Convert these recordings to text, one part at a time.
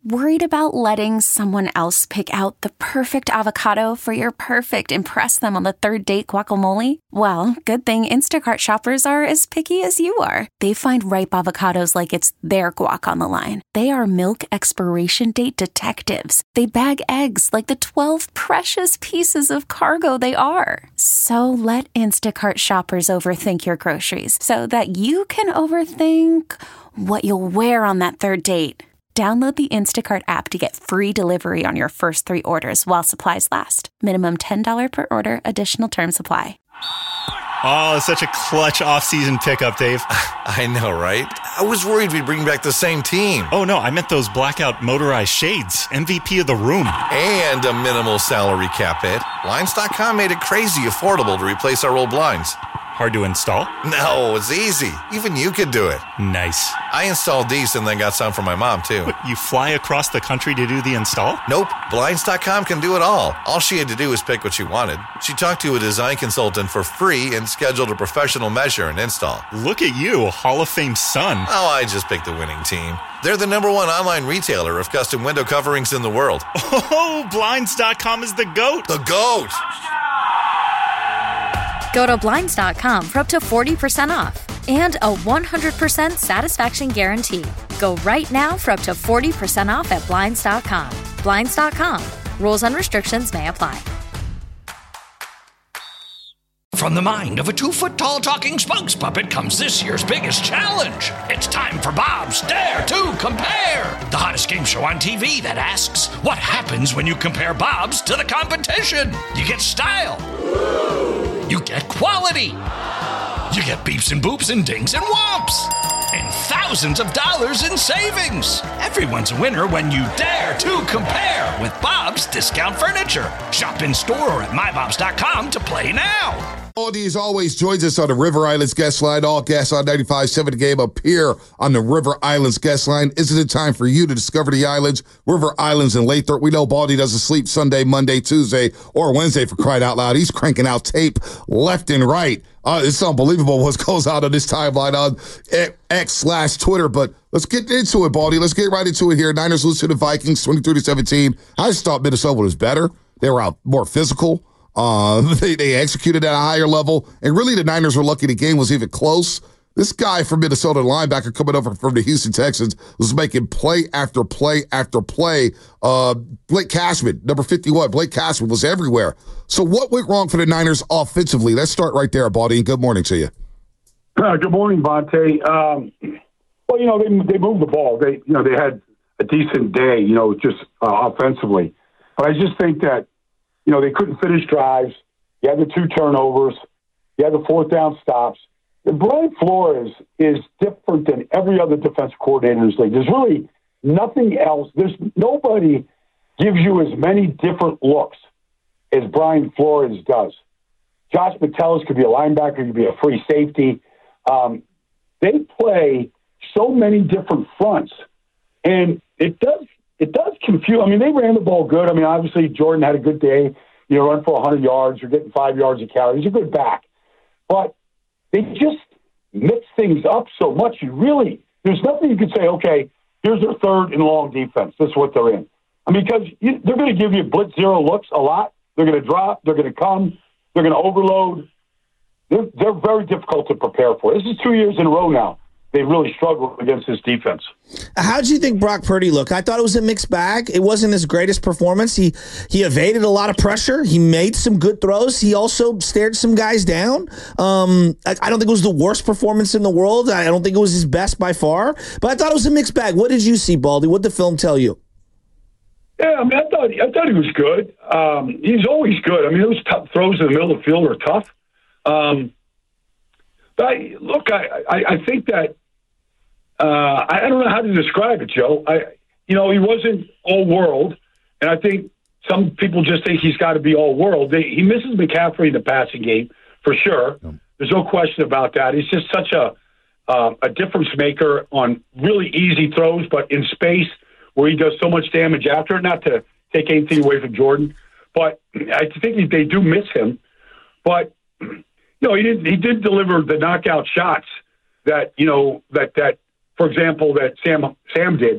Worried about letting someone else pick out the perfect avocado for your perfect impress them on the third date guacamole? Well, good thing Instacart shoppers are as picky as you are. They find ripe avocados like it's their guac on the line. They are milk expiration date detectives. They bag eggs like the 12 precious pieces of cargo they are. So let Instacart shoppers overthink your groceries so that you can overthink what you'll wear on that third date. Download the Instacart app to get free delivery on your first 3 orders while supplies last. Minimum $10 per order. Additional terms apply. Oh, such a clutch off-season pickup, Dave. I know, right? I was worried we'd bring back the same team. Oh, no, I meant those blackout motorized shades. MVP of the room. And a minimal salary cap hit. Blinds.com made it crazy affordable to replace our old blinds. Hard to install? No, it's easy. Even you could do it. Nice. I installed these and then got some for my mom, too. But you fly across the country to do the install? Nope. Blinds.com can do it all. All she had to do was pick what she wanted. She talked to a design consultant for free and scheduled a professional measure and install. Look at you, Hall of Fame son. Oh, I just picked the winning team. They're the #1 online retailer of custom window coverings in the world. Oh, Blinds.com is the GOAT. The GOAT! Go to Blinds.com for up to 40% off and a 100% satisfaction guarantee. Go right now for up to 40% off at Blinds.com. Blinds.com. Rules and restrictions may apply. From the mind of a 2-foot-tall talking spokes puppet comes this year's biggest challenge. It's time for Bob's Dare to Compare, the hottest game show on TV that asks, what happens when you compare Bob's to the competition? You get style. You get quality. You get beeps and boops and dings and whomps. And thousands of dollars in savings. Everyone's a winner when you dare to compare with Bob's Discount Furniture. Shop in store or at mybobs.com to play now. Baldy, as always, joins us on the River Islands guest line. All guests on 95.7 The Game up here on the River Islands guest line. Isn't it time for you to discover the islands, River Islands and Lathrop? We know Baldy doesn't sleep Sunday, Monday, Tuesday, or Wednesday for crying out loud. He's cranking out tape left and right. It's unbelievable what goes out on this timeline on X/Twitter. But let's get into it, Baldy. Let's get right into it here. Niners lose to the Vikings 23-17. I just thought Minnesota was better. They were out more physical. They executed at a higher level, and really the Niners were lucky the game was even close. This guy from Minnesota, linebacker coming over from the Houston Texans, was making play after play after play. Blake Cashman, number 51, Blake Cashman was everywhere. So what went wrong for the Niners offensively? Let's start right there, Baldy, and good morning to you. Good morning, Vontae. Well, they moved the ball. They had a decent day, just offensively. But I just think that, they couldn't finish drives. You had the 2 turnovers. You had the 4th down stops. And Brian Flores is different than every other defensive coordinator in this league. There's really nothing else. There's nobody gives you as many different looks as Brian Flores does. Josh Metellus could be a linebacker, could be a free safety. They play so many different fronts, and it does confuse. I mean, they ran the ball good. I mean, obviously Jordan had a good day. Run for 100 yards. You're getting 5 yards a carry. He's a good back, but they just mix things up so much. There's nothing you can say, okay, here's their 3rd and long defense. This is what they're in. I mean, because they're going to give you blitz zero looks a lot. They're going to drop. They're going to come. They're going to overload. They're very difficult to prepare for. This is 2 years in a row now. They've really struggled against this defense. How did you think Brock Purdy looked? I thought it was a mixed bag. It wasn't his greatest performance. He evaded a lot of pressure. He made some good throws. He also stared some guys down. I don't think it was the worst performance in the world. I don't think it was his best by far. But I thought it was a mixed bag. What did you see, Baldy? What did the film tell you? Yeah, I mean, I thought he was good. He's always good. I mean, those tough throws in the middle of the field are tough. But I think that I don't know how to describe it, Joe. He wasn't all world, and I think some people just think he's got to be all world. He misses McCaffrey in the passing game for sure. There's no question about that. He's just such a difference maker on really easy throws, but in space where he does so much damage after it. Not to take anything away from Jordan, but I think they do miss him. But he did deliver the knockout shots that that for example that Sam did.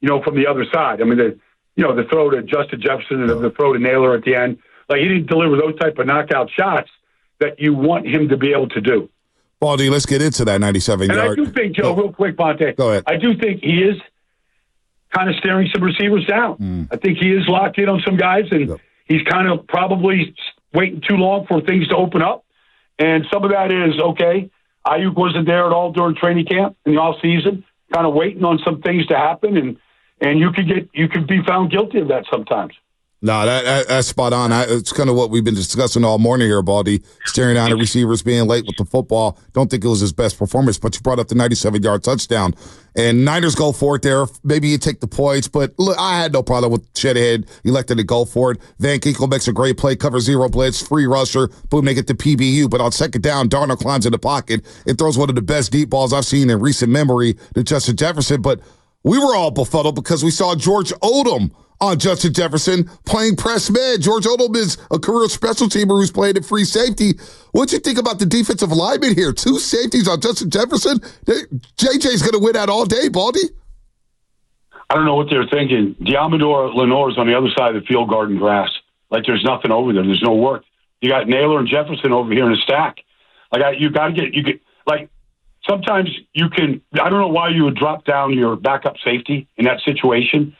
from the other side. I mean, the throw to Justin Jefferson and the throw to Naylor at the end. Like, he didn't deliver those type of knockout shots that you want him to be able to do. Baldy, let's get into that 97 and yard. I do think, Joe, real quick, Bonte. Go ahead. I do think he is kind of staring some receivers down. I think he is locked in on some guys, and he's kind of probably waiting too long for things to open up. And some of that is, okay, Ayuk wasn't there at all during training camp in the off season, kind of waiting on some things to happen, and you could be found guilty of that sometimes. No, that's spot on. It's kind of what we've been discussing all morning here, Baldy. Staring down at receivers being late with the football. Don't think it was his best performance, but you brought up the 97-yard touchdown. And Niners go for it there. Maybe you take the points, but look, I had no problem with Shedhead. Elected to go for it. Van Ginkel makes a great play, cover zero blitz, free rusher. Boom, they get the PBU. But on second down, Darnold climbs in the pocket and throws one of the best deep balls I've seen in recent memory to Justin Jefferson. But we were all befuddled because we saw George Odom on Justin Jefferson playing press man. George Odom is a career special teamer who's played at free safety. What'd you think about the defensive lineman here? 2 safeties on Justin Jefferson? JJ's going to win that all day, Baldy. I don't know what they're thinking. Diamador Lenore's on the other side of the field guarding grass. Like, there's nothing over there. There's no work. You got Naylor and Jefferson over here in a stack. Like, you got to get like, sometimes you can, I don't know why you would drop down your backup safety in that situation.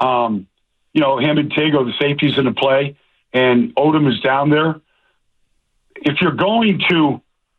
Him and Tig are the safeties in the play, and Odom is down there. If you're going to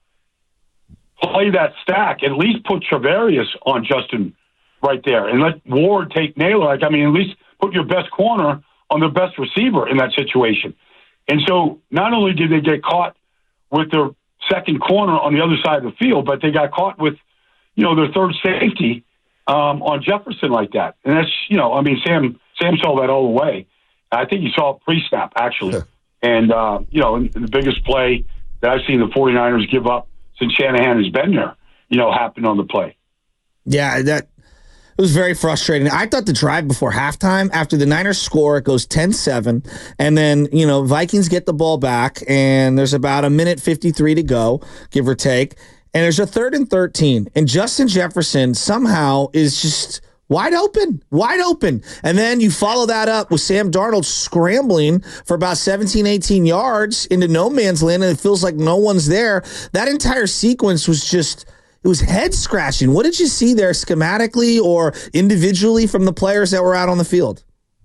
play that stack, at least put Travarius on Justin right there and let Ward take Naylor. At least put your best corner on the best receiver in that situation. And so not only did they get caught with their second corner on the other side of the field, but they got caught with, their third safety on Jefferson like that. And that's, Sam saw that all the way. I think he saw it pre-snap, actually. And, the biggest play that I've seen the 49ers give up since Shanahan has been there, happened on the play. Yeah, it was very frustrating. I thought the drive before halftime, after the Niners score, it goes 10-7, and then, Vikings get the ball back, and there's about 1:53 to go, give or take, and there's a 3rd and 13, and Justin Jefferson somehow is just wide open. And then you follow that up with Sam Darnold scrambling for about 17, 18 yards into no man's land, and it feels like no one's there. That entire sequence was just, it was head-scratching. What did you see there schematically or individually from the players that were out on the field?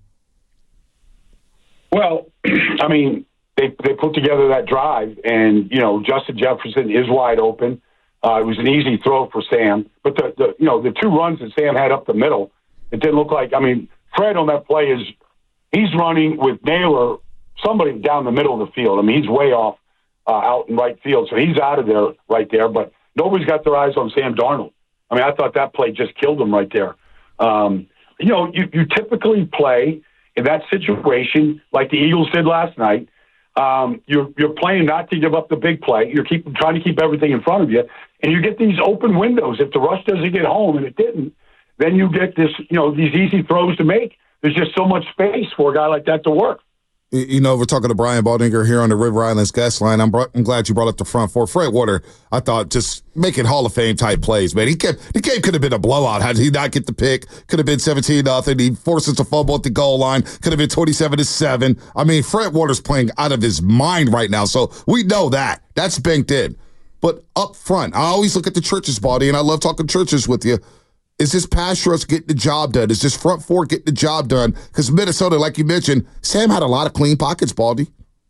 Well, they put together that drive, and, Justin Jefferson is wide open. It was an easy throw for Sam, but the 2 runs that Sam had up the middle, it didn't look like. Fred on that play he's running with Naylor, somebody down the middle of the field. He's way off out in right field, so he's out of there right there. But nobody's got their eyes on Sam Darnold. I thought that play just killed him right there. You typically play in that situation like the Eagles did last night. You're playing not to give up the big play. You're trying to keep everything in front of you, and you get these open windows. If the rush doesn't get home, and it didn't, then you get this, these easy throws to make. There's just so much space for a guy like that to work. We're talking to Brian Baldinger here on the River Islands guest line. I'm glad you brought up the front four. Fred Warner, I thought, just making Hall of Fame type plays, man. The game could have been a blowout had he not get the pick. Could have been 17-0. He forces a fumble at the goal line. Could have been 27-7. Fred Warner's playing out of his mind right now, so we know that. That's banked in. But up front, I always look at the Churches, Baldy, and I love talking Churches with you. Is this pass rush getting the job done? Is this front four getting the job done? Because Minnesota, like you mentioned, Sam had a lot of clean pockets, Baldy.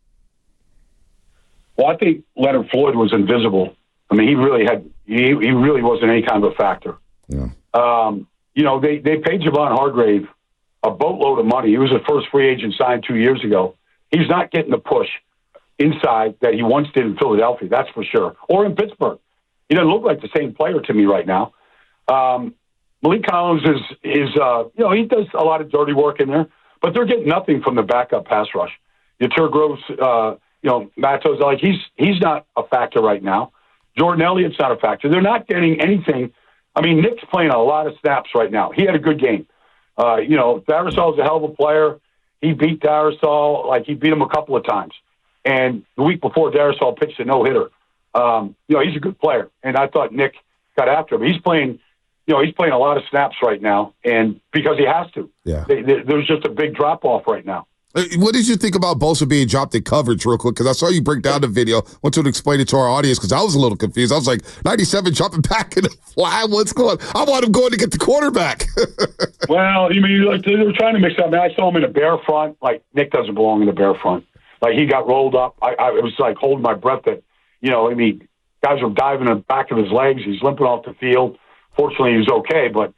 Well, I think Leonard Floyd was invisible. He really wasn't any kind of a factor. Yeah. They paid Javon Hargrave a boatload of money. He was the first free agent signed 2 years ago. He's not getting the push inside that he once did in Philadelphia, that's for sure. Or in Pittsburgh. He doesn't look like the same player to me right now. Malik Collins is he does a lot of dirty work in there, but they're getting nothing from the backup pass rush. Yatir Groves, Matos, he's not a factor right now. Jordan Elliott's not a factor. They're not getting anything. Nick's playing a lot of snaps right now. He had a good game. Darisol's a hell of a player. He beat Darisol, he beat him a couple of times. And the week before, Darisol pitched a no-hitter. He's a good player, and I thought Nick got after him. He's playing he's playing a lot of snaps right now, and because he has to. Yeah. There's just a big drop-off right now. What did you think about Bosa being dropped in coverage real quick? Because I saw you break down the video. I want you to explain it to our audience because I was a little confused. I was like, 97 jumping back in the flat. What's going on? I want him going to get the quarterback. Well, they were trying to mix up. I saw him in a bear front. Like, Nick doesn't belong in a bear front. Like, he got rolled up. I was like holding my breath that, guys were diving in the back of his legs. He's limping off the field. Fortunately, he was okay. But,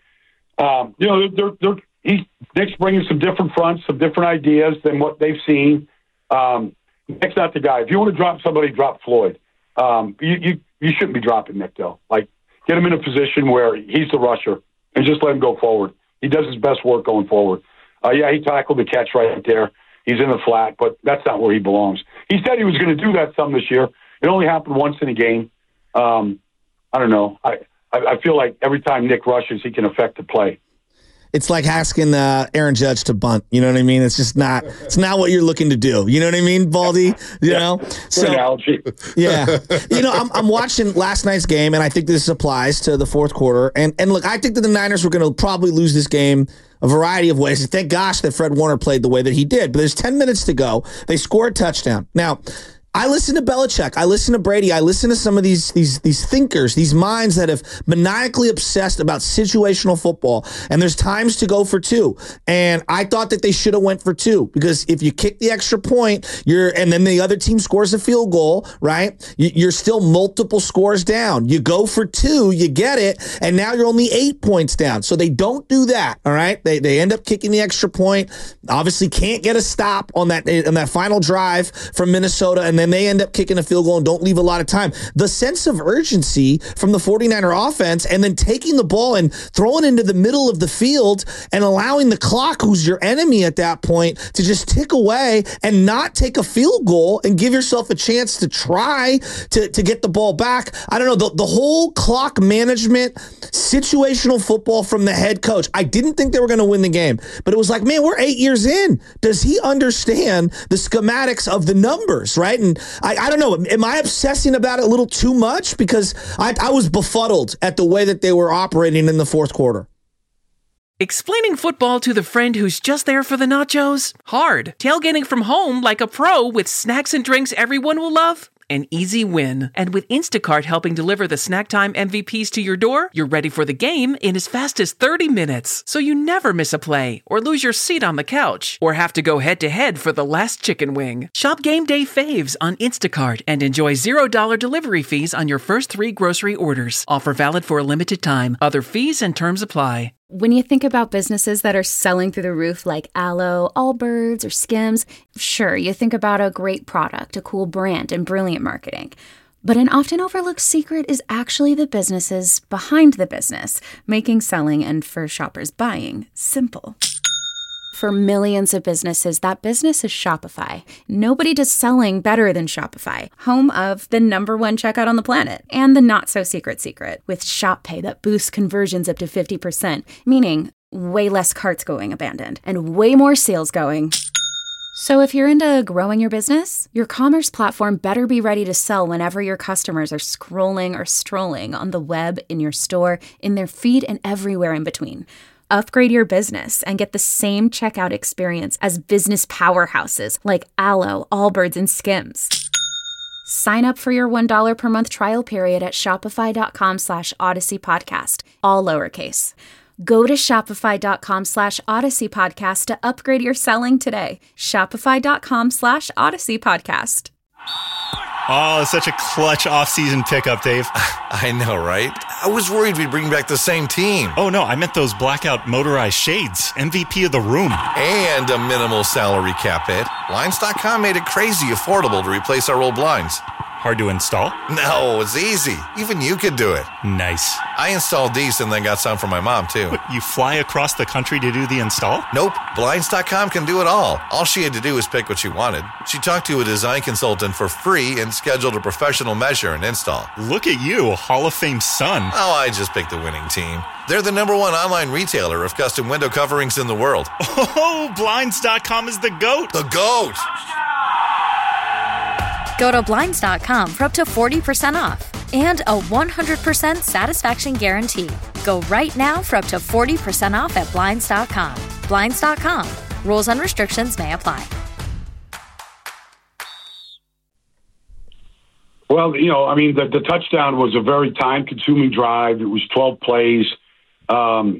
Nick's bringing some different fronts, some different ideas than what they've seen. Nick's not the guy. If you want to drop somebody, drop Floyd. You shouldn't be dropping Nick, though. Like, get him in a position where he's the rusher and just let him go forward. He does his best work going forward. He tackled the catch right there. He's in the flat, but that's not where he belongs. He said he was going to do that some this year. It only happened once in a game. I don't know. I feel like every time Nick rushes, he can affect the play. It's like asking Aaron Judge to bunt. You know what I mean? It's just not. It's not what you're looking to do. You know what I mean, Baldy? You know. So analogy. Yeah. I'm watching last night's game, and I think this applies to the fourth quarter. And look, I think that the Niners were going to probably lose this game a variety of ways. And thank gosh that Fred Warner played the way that he did. But there's 10 minutes to go. They score a touchdown. Now, I listen to Belichick. I listen to Brady. I listen to some of these thinkers, these minds that have maniacally obsessed about situational football. And there's times to go for two. And I thought that they should have went for two because if you kick the extra point, and then the other team scores a field goal, right? You're still multiple scores down. You go for two, you get it, and now you're only 8 points down. So they don't do that. All right, they end up kicking the extra point. Obviously, can't get a stop on that final drive from Minnesota, and then they end up kicking a field goal and don't leave a lot of time. The sense of urgency from the 49er offense and then taking the ball and throwing into the middle of the field and allowing the clock, who's your enemy at that point, to just tick away and not take a field goal and give yourself a chance to try to get the ball back. I don't know, the whole clock management, situational football from the head coach. I didn't think they were going to win the game, but it was like, man, we're 8 years in. Does he understand the schematics of the numbers, right? And I don't know. Am I obsessing about it a little too much? Because I was befuddled at the way that they were operating in the fourth quarter. Explaining football to the friend who's just there for the nachos? Hard. Tailgating from home like a pro with snacks and drinks everyone will love? An easy win. And with Instacart helping deliver the snack time MVPs to your door, you're ready for the game in as fast as 30 minutes. So you never miss a play or lose your seat on the couch or have to go head-to-head for the last chicken wing. Shop Game Day Faves on Instacart and enjoy $0 delivery fees on your first 3 grocery orders. Offer valid for a limited time. Other fees and terms apply. When you think about businesses that are selling through the roof like Aloe, Allbirds, or Skims, sure, you think about a great product, a cool brand, and brilliant marketing. But an often overlooked secret is actually the businesses behind the business, making selling and for shoppers buying simple. For millions of businesses, that business is Shopify. Nobody does selling better than Shopify, home of the #1 checkout on the planet and the not-so-secret secret with Shop Pay that boosts conversions up to 50%, meaning way less carts going abandoned and way more sales going. So if you're into growing your business, your commerce platform better be ready to sell whenever your customers are scrolling or strolling on the web, in your store, in their feed, and everywhere in between. Upgrade your business and get the same checkout experience as business powerhouses like Aloe, Allbirds, and Skims. Sign up for your $1 per month trial period at shopify.com/Odyssey Podcast, all lowercase. Go to shopify.com /Odyssey Podcast to upgrade your selling today. Shopify.com/Odyssey Podcast. Oh, such a clutch off-season pickup, Dave. I know, right? I was worried we'd bring back the same team. Oh, no, I meant those blackout motorized shades. MVP of the room. And a minimal salary cap hit. Blinds.com made it crazy affordable to replace our old blinds. Hard to install? No, it's easy. Even you could do it. Nice. I installed these and then got some for my mom, too. What, you fly across the country to do the install? Nope. Blinds.com can do it all. All she had to do was pick what she wanted. She talked to a design consultant for free and scheduled a professional measure and install. Look at you, Hall of Fame son. Oh, I just picked the winning team. They're the #1 online retailer of custom window coverings in the world. Oh, Blinds.com is the GOAT. The GOAT! Go to Blinds.com for up to 40% off and a 100% satisfaction guarantee. Go right now for up to 40% off at Blinds.com. Blinds.com. Rules and restrictions may apply. Well, the touchdown was a very time-consuming drive. It was 12 plays. I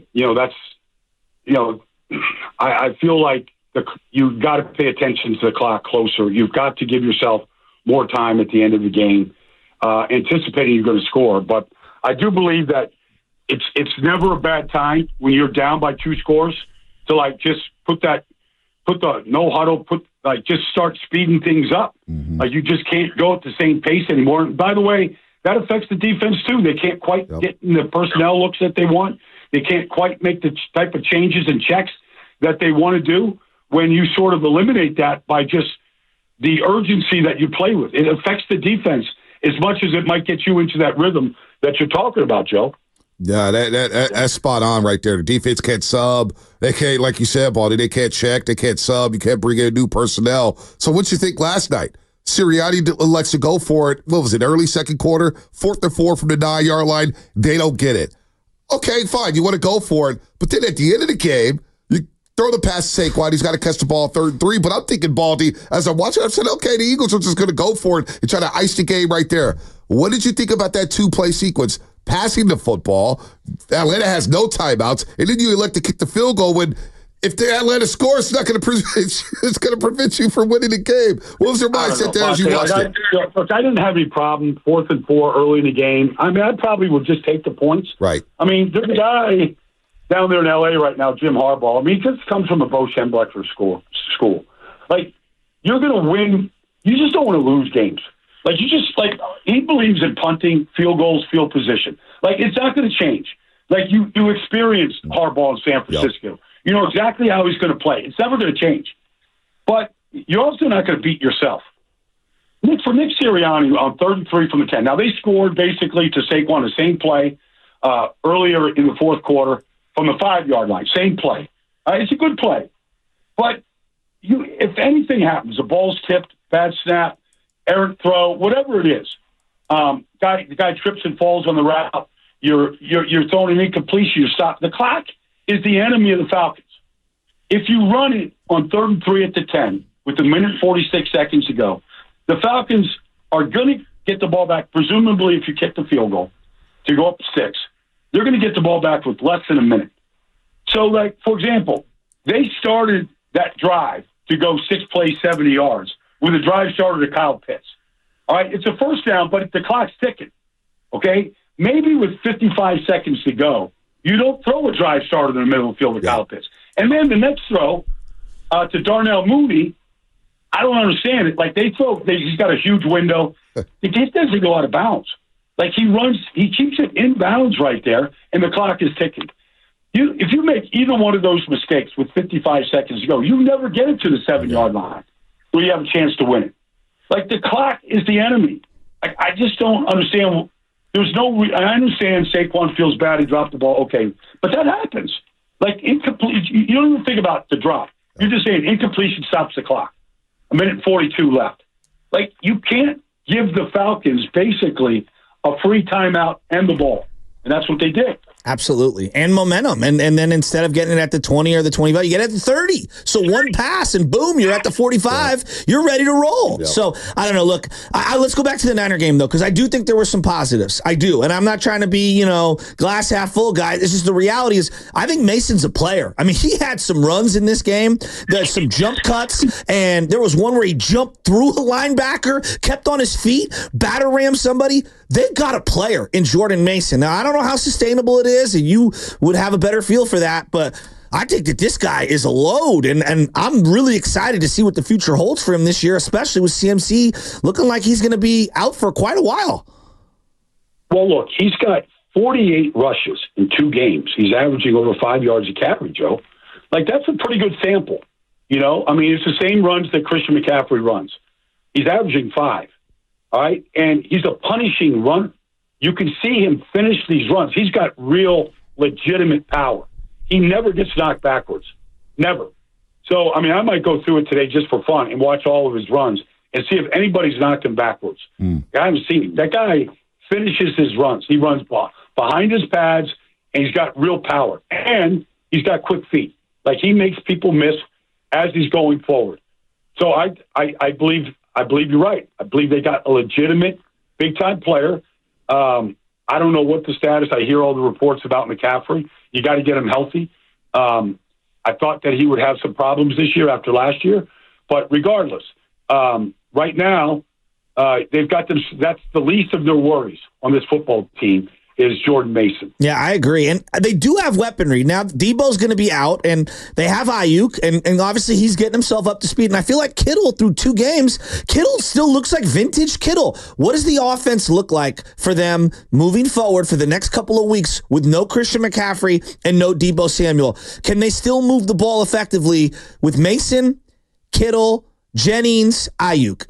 feel like you've got to pay attention to the clock closer. You've got to give yourself more time at the end of the game, anticipating you're going to score. But I do believe that it's never a bad time when you're down by 2 scores to just put the no huddle, just start speeding things up. Mm-hmm. You just can't go at the same pace anymore. And by the way, that affects the defense too. They can't quite get in the personnel looks that they want. They can't quite make the type of changes and checks that they want to do when you sort of eliminate that by just the urgency that you play with. It affects the defense as much as it might get you into that rhythm that you're talking about, Joe. Yeah, that's spot on right there. The defense can't sub. They can't, like you said, Baldy, they can't check. They can't sub. You can't bring in new personnel. So what you think last night? Sirianni lets you go for it. What was it, early second quarter? 4th and 4 from the 9-yard line. They don't get it. Okay, fine. You want to go for it. But then at the end of the game, you throw the pass to Saquon. He's got to catch the ball 3rd and 3. But I'm thinking, Baldy, as I'm watching, I said, okay, the Eagles are just going to go for it and try to ice the game right there. What did you think about that 2-play sequence? Passing the football, Atlanta has no timeouts, and then you elect to kick the field goal when if the Atlanta scores, it's going to prevent you from winning the game. What was your mindset there as you watched it? Look, I didn't have any problem 4th and 4 early in the game. I mean, I probably would just take the points. Right. I mean, there's a guy down there in L.A. right now, Jim Harbaugh. I mean, he just comes from a Bo Schembechler school. You're going to win. You just don't want to lose games. He believes in punting, field goals, field position. It's not going to change. You experienced Harbaugh in San Francisco. Yep. You know exactly how he's going to play. It's never going to change. But you're also not going to beat yourself. For Nick Sirianni on 3rd and 3 from the 10. Now, they scored basically to Saquon the same play earlier in the 4th quarter from the 5-yard line. Same play. It's a good play. But if anything happens, the ball's tipped, bad snap, errant throw, whatever it is, the guy trips and falls on the route, you're throwing an incompletion, you stop. The clock is the enemy of the Falcons. If you run it on 3rd and 3 at the 10 with 1:46 seconds to go, the Falcons are going to get the ball back, presumably if you kick the field goal, to go up 6. They're going to get the ball back with less than a minute. So, for example, they started that drive to go 6 plays, 70 yards, when the drive started to Kyle Pitts. All right, it's a first down, but the clock's ticking. Okay? Maybe with 55 seconds to go, you don't throw a drive starter in the middle of the field to Kyle Pitts. And then the next throw to Darnell Mooney, I don't understand it. He's got a huge window. It just doesn't go out of bounds. He keeps it in bounds right there, and the clock is ticking. If you make either one of those mistakes with 55 seconds to go, you never get it to the 7-yard line where you have a chance to win it. The clock is the enemy. I just don't understand. I understand Saquon feels bad. He dropped the ball. Okay. But that happens. Incomplete. You don't even think about the drop. You're just saying incompletion stops the clock. 1:42 left. You can't give the Falcons basically a free timeout and the ball. And that's what they did. Absolutely. And momentum. And then instead of getting it at the 20 or the 25, you get it at the 30. So one pass and boom, you're at the 45. You're ready to roll. Yep. So I don't know. Look, let's go back to the Niner game, though, because I do think there were some positives. I do. And I'm not trying to be, glass half full guy. It's just the reality is I think Mason's a player. I mean, he had some runs in this game. There's some jump cuts. And there was one where he jumped through a linebacker, kept on his feet, batter rammed somebody. They've got a player in Jordan Mason. Now, I don't know how sustainable it is, and you would have a better feel for that, but I think that this guy is a load, and I'm really excited to see what the future holds for him this year, especially with CMC looking like he's going to be out for quite a while. Well, look, he's got 48 rushes in 2 games. He's averaging over 5 yards a carry, Joe. That's a pretty good sample. It's the same runs that Christian McCaffrey runs. He's averaging 5. All right, and he's a punishing runner. You can see him finish these runs. He's got real, legitimate power. He never gets knocked backwards. Never. So, I might go through it today just for fun and watch all of his runs and see if anybody's knocked him backwards. I haven't seen him. That guy finishes his runs. He runs behind his pads, and he's got real power, and he's got quick feet. Like, he makes people miss as he's going forward. So I believe you're right. I believe they got a legitimate big-time player. I don't know what the status. I hear all the reports about McCaffrey. You got to get him healthy. I thought that he would have some problems this year after last year, but regardless, right now they've got them. That's the least of their worries on this football team is Jordan Mason. Yeah, I agree. And they do have weaponry. Now, Debo's going to be out, and they have Ayuk, and obviously he's getting himself up to speed. And I feel like Kittle, through 2 games, Kittle still looks like vintage Kittle. What does the offense look like for them moving forward for the next couple of weeks with no Christian McCaffrey and no Debo Samuel? Can they still move the ball effectively with Mason, Kittle, Jennings, Ayuk?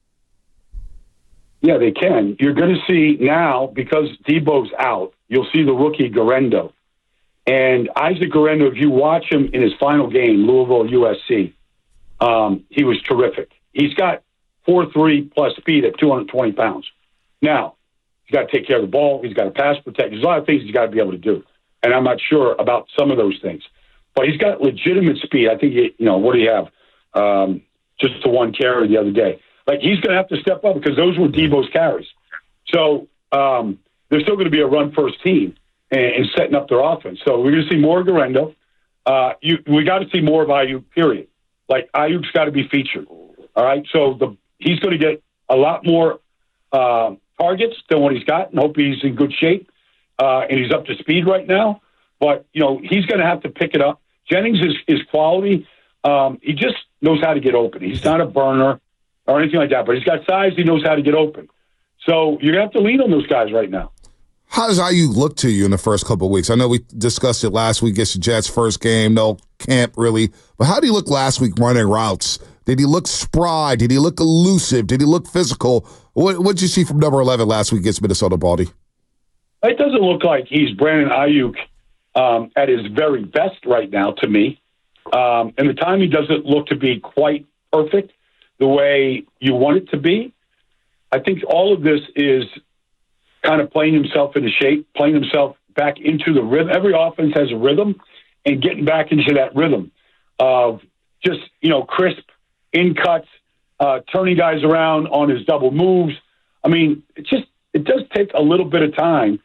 Yeah, they can. You're going to see now, because Debo's out, you'll see the rookie Guerendo. And Isaac Guerendo, if you watch him in his final game, Louisville USC, he was terrific. He's got 4.3 plus speed at 220 pounds. Now, he's got to take care of the ball. He's got to pass protect. There's a lot of things he's got to be able to do. And I'm not sure about some of those things. But he's got legitimate speed. I think, what do you have? Just the one carry the other day. Like, he's going to have to step up because those were Debo's carries. So they're still going to be a run-first team and setting up their offense. So we're going to see more Guerendo. We got to see more of Ayuk, period. Like, Ayuk's got to be featured. All right? So he's going to get a lot more targets than what he's got, and hope he's in good shape. And he's up to speed right now. But, he's going to have to pick it up. Jennings is quality. He just knows how to get open. He's not a burner or anything like that, but he's got size. He knows how to get open. So you're going to have to lean on those guys right now. How does Ayuk look to you in the first couple of weeks? I know we discussed it last week against the Jets' first game, no camp really. But how did he look last week running routes? Did he look spry? Did he look elusive? Did he look physical? What did you see from number 11 last week against Minnesota, Baldy? It doesn't look like he's Brandon Ayuk at his very best right now to me. And the timing doesn't look to be quite perfect the way you want it to be. I think all of this is kind of playing himself into shape, playing himself back into the rhythm. Every offense has a rhythm, and getting back into that rhythm of just, crisp in cuts, turning guys around on his double moves. I mean, it does take a little bit of time.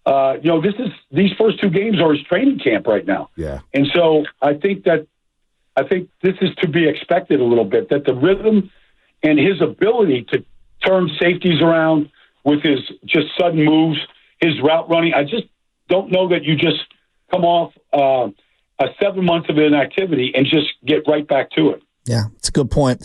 These first 2 games are his training camp right now. Yeah. And so I think this is to be expected a little bit, that the rhythm and his ability to turn safeties around with his just sudden moves, his route running. I just don't know that you just come off a 7 months of inactivity and just get right back to it. Yeah, it's a good point.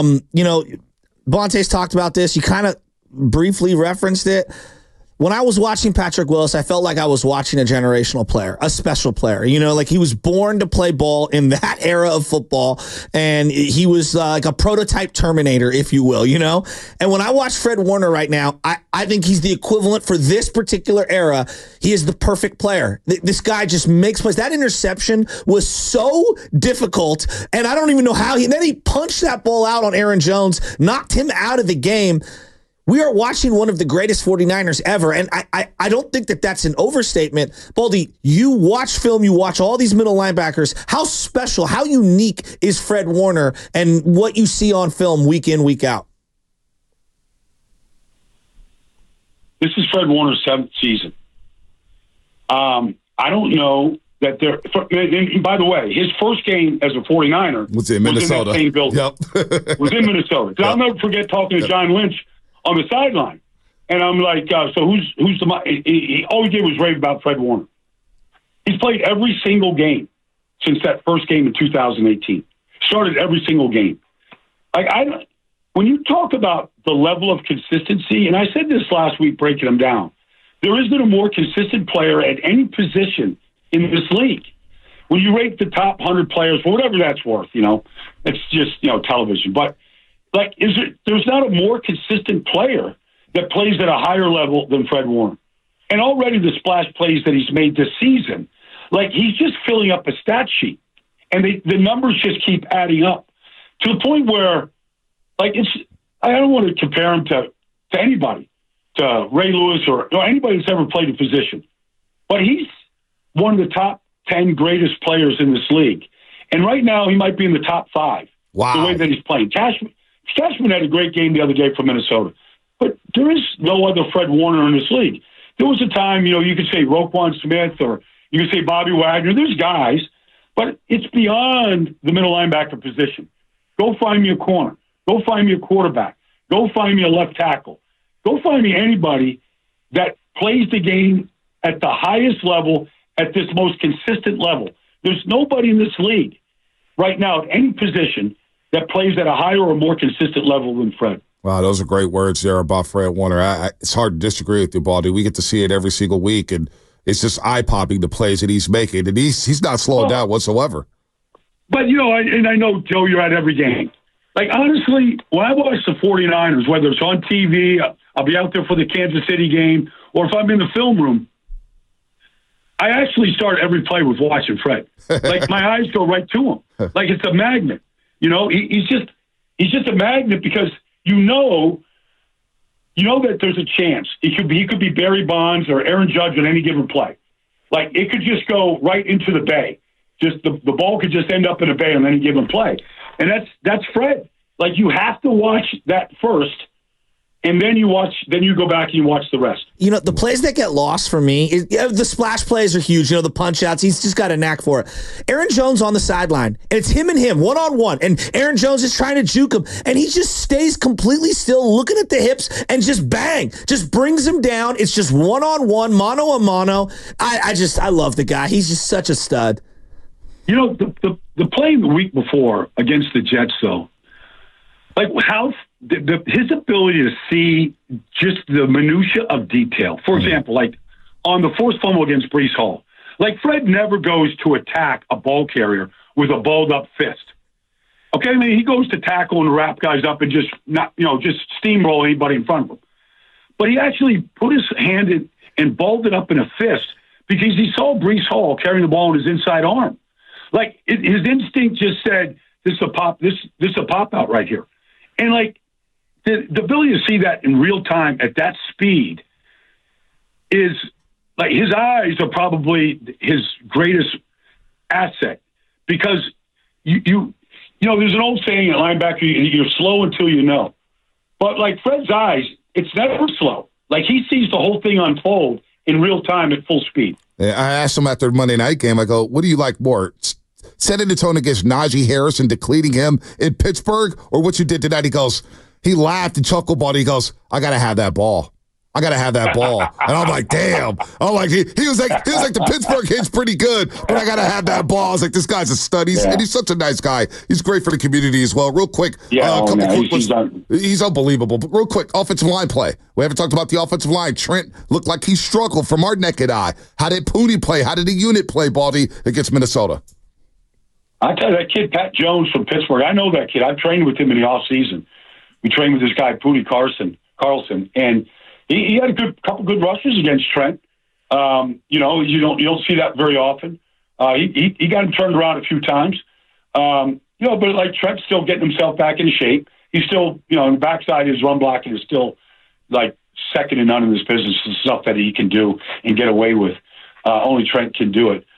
Vontae's talked about this. You kind of briefly referenced it. When I was watching Patrick Willis, I felt like I was watching a generational player, a special player. Like he was born to play ball in that era of football, and he was like a prototype Terminator, if you will, And when I watch Fred Warner right now, I think he's the equivalent for this particular era. He is the perfect player. This guy just makes plays. That interception was so difficult, and I don't even know how then he punched that ball out on Aaron Jones, knocked him out of the game. We are watching one of the greatest 49ers ever, and I don't think that that's an overstatement. Baldy, you watch film, you watch all these middle linebackers. How special, how unique is Fred Warner and what you see on film week in, week out? This is Fred Warner's 7th season. I don't know that there. And by the way, his first game as a 49er was in Minnesota. Was in that same building. Yep. Was in Minnesota. Yep. I'll never forget talking to John Lynch on the sideline. And I'm like, so who's all he did was rave about Fred Warner. He's played every single game since that first game in 2018. Started every single game. When you talk about the level of consistency, and I said this last week breaking them down, there isn't a more consistent player at any position in this league. When you rate the top 100 players, for whatever that's worth, it's just, television. But there's not a more consistent player that plays at a higher level than Fred Warner. And already the splash plays that he's made this season, he's just filling up a stat sheet. And the numbers just keep adding up to the point where, I don't want to compare him to anybody, to Ray Lewis or anybody that's ever played a position. But he's one of the top 10 greatest players in this league. And right now, he might be in the top 5. Wow. The way that he's playing. Cashman had a great game the other day for Minnesota. But there is no other Fred Warner in this league. There was a time, you could say Roquan Smith or you could say Bobby Wagner. There's guys, but it's beyond the middle linebacker position. Go find me a corner. Go find me a quarterback. Go find me a left tackle. Go find me anybody that plays the game at the highest level, at this most consistent level. There's nobody in this league right now at any position that plays at a higher or more consistent level than Fred. Wow, those are great words there about Fred Warner. It's hard to disagree with you, Baldy. We get to see it every single week, and it's just eye-popping the plays that he's making, and he's not slowing down whatsoever. But, I know, Joe, you're at every game. Like, honestly, when I watch the 49ers, whether it's on TV, I'll be out there for the Kansas City game, or if I'm in the film room, I actually start every play with watching Fred. Like, my eyes go right to him. Like, it's a magnet. He's just a magnet because you know that there's a chance. He could be Barry Bonds or Aaron Judge on any given play. Like, it could just go right into the bay. Just the ball could just end up in a bay on any given play. And that's Fred. Like, you have to watch that first, and then you go back and you watch the rest. The plays that get lost for me, the splash plays are huge. The punch outs, he's just got a knack for it. Aaron Jones on the sideline, and it's him and him, one-on-one, and Aaron Jones is trying to juke him, and he just stays completely still, looking at the hips, and just bang, just brings him down. It's just one-on-one, mano-a-mano. I love the guy. He's just such a stud. The play the week before against the Jets, though, like how his ability to see just the minutia of detail. For example, like on the forced fumble against Breece Hall, like Fred never goes to attack a ball carrier with a balled up fist. Okay, I mean, he goes to tackle and wrap guys up and just just steamroll anybody in front of him. But he actually put his hand in and balled it up in a fist because he saw Breece Hall carrying the ball in his inside arm. Like his instinct just said, "This is a pop. This is a pop out right here," and like the ability to see that in real time at that speed is like his eyes are probably his greatest asset because you there's an old saying at linebacker, you're slow until you know, but like Fred's eyes, it's never slow. Like he sees the whole thing unfold in real time at full speed. I asked him after the Monday night game, I go, what do you like more? Setting the tone against Najee Harris and decleating him in Pittsburgh or what you did tonight? He laughed and chuckled, but he goes, I got to have that ball. I got to have that ball. And I'm like, damn. I'm like, he was like the Pittsburgh hit's pretty good, but I got to have that ball. I was like, this guy's a stud. And he's such a nice guy. He's great for the community as well. Real quick. He's unbelievable. But real quick, offensive line play. We haven't talked about the offensive line. Trent looked like he struggled from our naked eye. How did Pooty play? How did the unit play, Baldy, against Minnesota? I tell you, that kid, Pat Jones from Pittsburgh, I know that kid. I've trained with him in the offseason. We trained with this guy, Pooty Carlson, and he had a couple good rushes against Trent. You don't see that very often. He got him turned around a few times. But like Trent's still getting himself back into shape. He's still, on the backside, his run blocking is still like second to none in this business. The stuff that he can do and get away with. Only Trent can do it.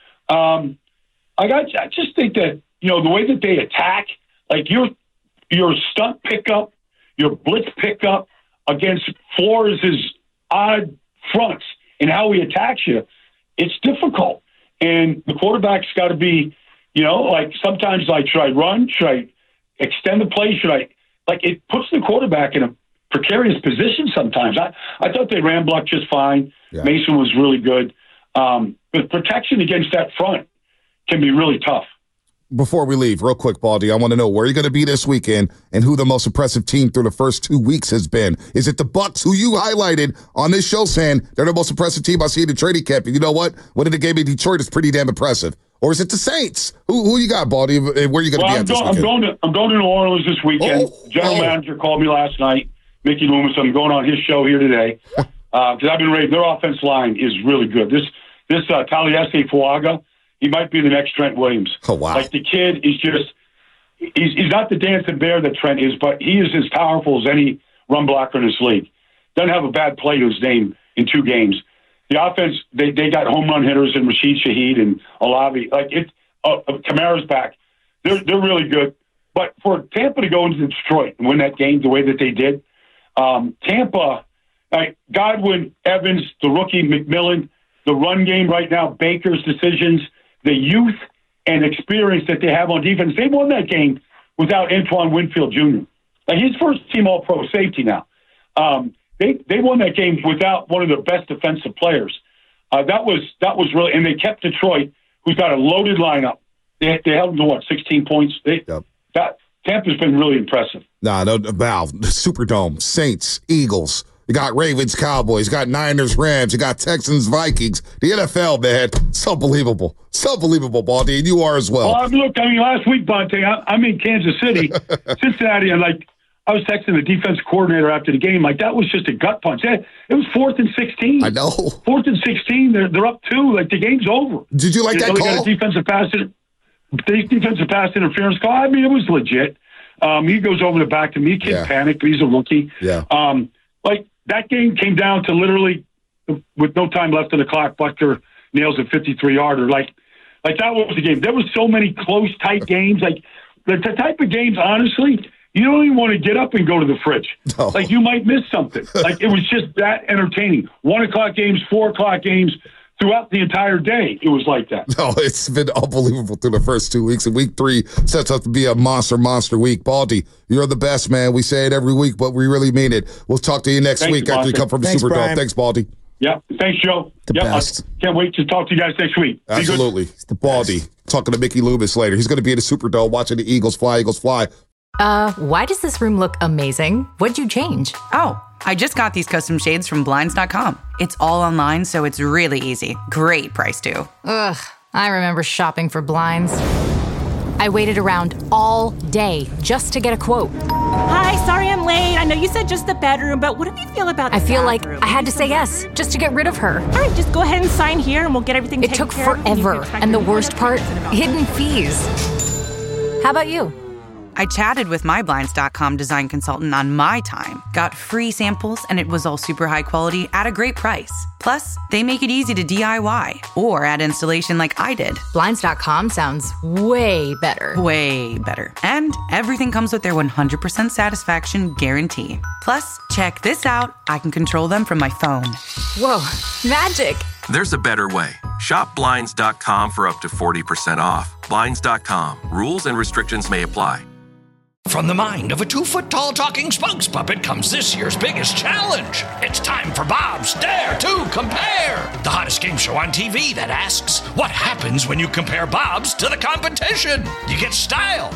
I just think that, the way that they attack, like your stunt pickup, your blitz pickup against Flores' odd fronts and how he attacks you, it's difficult. And the quarterback's got to be, like sometimes like, should I run? Should I extend the play? It puts the quarterback in a precarious position sometimes. I thought they ran block just fine. Yeah. Mason was really good. But protection against that front can be really tough. Before we leave, real quick, Baldy, I want to know where you're going to be this weekend and who the most impressive team through the first 2 weeks has been. Is it the Bucs, who you highlighted on this show saying they're the most impressive team I see in the training camp? And you know what? Winning the game in Detroit is pretty damn impressive. Or is it the Saints? Who you got, Baldy? Where are you going to be at this weekend? I'm going to New Orleans this weekend. General manager called me last night, Mickey Loomis. I'm going on his show here today because I've been raised. Their offense line is really good. This Taliesin Fuaga, he might be the next Trent Williams. Oh, wow. Like, the kid is just – he's not the dancing bear that Trent is, but he is as powerful as any run blocker in this league. Doesn't have a bad play to his name in 2 games. The offense, they got home run hitters in Rashid Shaheed and Olavi. Like Kamara's back. They're really good. But for Tampa to go into Detroit and win that game the way that they did, Tampa, Godwin, Evans, the rookie McMillan, the run game right now, Baker's decisions, the youth and experience that they have on defense. They won that game without Antoine Winfield Jr. Like his first team All-Pro safety now. They won that game without one of their best defensive players. That was really, and they kept Detroit, who's got a loaded lineup. They held them to 16 points. Tampa's been really impressive. No, Superdome, Saints, Eagles. You got Ravens, Cowboys. You got Niners, Rams. You got Texans, Vikings. The NFL, man, it's unbelievable. It's unbelievable, Baldy, and you are as well. Well, look, last week, Bonte, I'm in Kansas City, Cincinnati, and I was texting the defense coordinator after the game. That was just a gut punch. It was 4th and 16. I know. 4th and 16. They're up 2. The game's over. Did you like that call? They got a defensive pass interference call. It was legit. He goes over the back to me. Kid panicked. He's a rookie. Yeah. That game came down to literally with no time left on the clock. Butker nails a 53-yarder. Like that was the game. There were so many close, tight games. The type of games, honestly, you don't even want to get up and go to the fridge. No. You might miss something. It was just that entertaining. 1 o'clock games, 4 o'clock games, throughout the entire day. It was like that. No, it's been unbelievable through the first 2 weeks. And week 3 sets up to be a monster week. Baldy, you're the best, man. We say it every week, but we really mean it. We'll talk to you next week after you come from Superdome. Thanks, Baldy. Yeah. Thanks, Joe. Best. I can't wait to talk to you guys next week. Absolutely. It's the Baldy. Talking to Mickey Loomis later. He's going to be in the Superdome watching the Eagles fly. Why does this room look amazing? What'd you change? Oh, I just got these custom shades from Blinds.com. It's all online, so it's really easy. Great price, too. Ugh, I remember shopping for blinds. I waited around all day just to get a quote. Hi, sorry I'm late. I know you said just the bedroom, but what do you feel about the I feel bathroom? like I had to say yes just to get rid of her. All right, just go ahead and sign here and we'll get everything taken care of. It took forever, and the worst part, hidden fees. How about you? I chatted with my Blinds.com design consultant on my time, got free samples, and it was all super high quality at a great price. Plus, they make it easy to DIY or add installation like I did. Blinds.com sounds way better. Way better. And everything comes with their 100% satisfaction guarantee. Plus, check this out. I can control them from my phone. Whoa, magic. There's a better way. Shop Blinds.com for up to 40% off. Blinds.com. Rules and restrictions may apply. From the mind of a 2-foot-tall talking spokes puppet comes this year's biggest challenge. It's time for Bob's Dare to Compare, the hottest game show on TV that asks, what happens when you compare Bob's to the competition? You get style.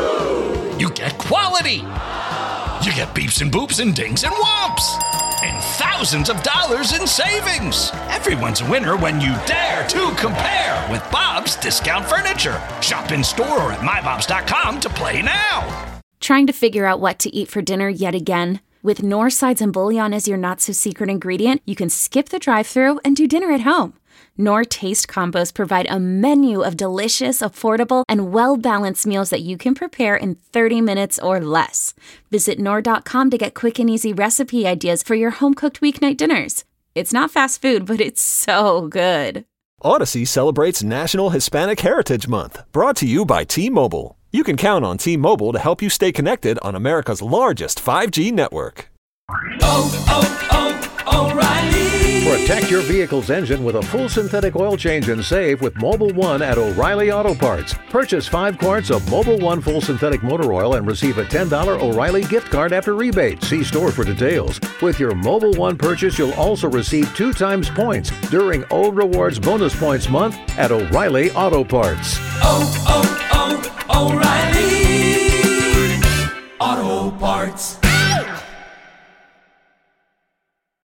You get quality. You get beeps and boops and dings and whomps. And thousands of dollars in savings. Everyone's a winner when you dare to compare with Bob's Discount Furniture. Shop in store or at mybobs.com to play now. Trying to figure out what to eat for dinner yet again? With Knorr sides and bouillon as your not-so-secret ingredient, you can skip the drive-thru and do dinner at home. Knorr Taste Combos provide a menu of delicious, affordable, and well-balanced meals that you can prepare in 30 minutes or less. Visit Knorr.com to get quick and easy recipe ideas for your home-cooked weeknight dinners. It's not fast food, but it's so good. Odyssey celebrates National Hispanic Heritage Month, brought to you by T-Mobile. You can count on T-Mobile to help you stay connected on America's largest 5G network. O'Reilly! Protect your vehicle's engine with a full synthetic oil change and save with Mobil 1 at O'Reilly Auto Parts. Purchase 5 quarts of Mobil 1 full synthetic motor oil and receive a $10 O'Reilly gift card after rebate. See store for details. With your Mobil 1 purchase, you'll also receive 2 times points during O Rewards Bonus Points Month at O'Reilly Auto Parts. O'Reilly Auto Parts.